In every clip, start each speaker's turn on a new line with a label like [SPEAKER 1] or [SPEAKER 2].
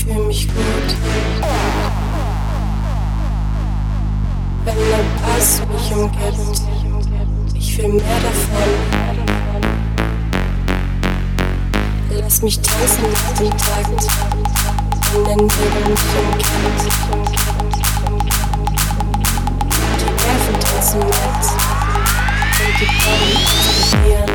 [SPEAKER 1] fühl mich gut, wenn der Bass mich umgibt. Ich will mehr davon. Lass mich tanzen mit dem Takt, wenn der Nebel mich umgibt. Die Nerven tanzen mit und die Bäume explodieren.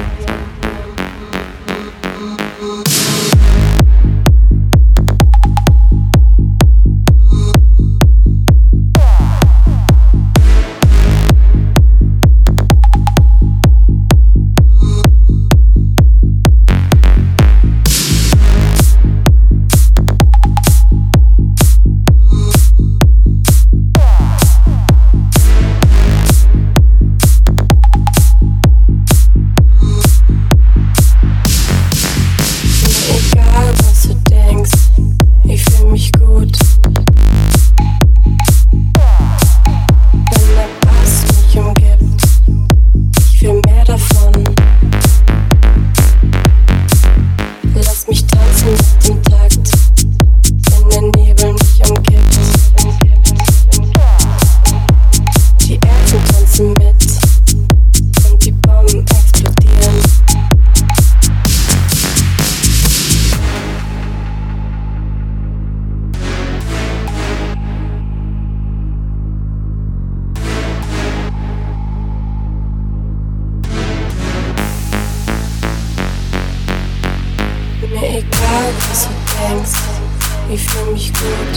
[SPEAKER 1] Mir egal, was du denkst, ich fühl mich gut.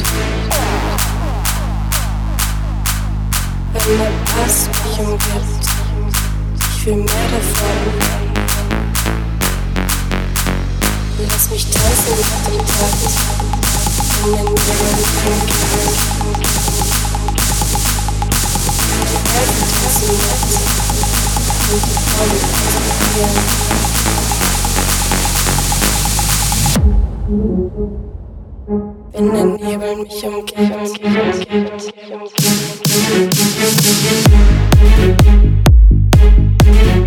[SPEAKER 1] Wenn der Bass mich umgibt, ich will mehr davon. Lass mich tanzen mit dem Takt, wenn der Nebel mich umgibt. Die Elfen tanzen mit und die Bäume explodieren. Wenn der Nebel mich umgibt.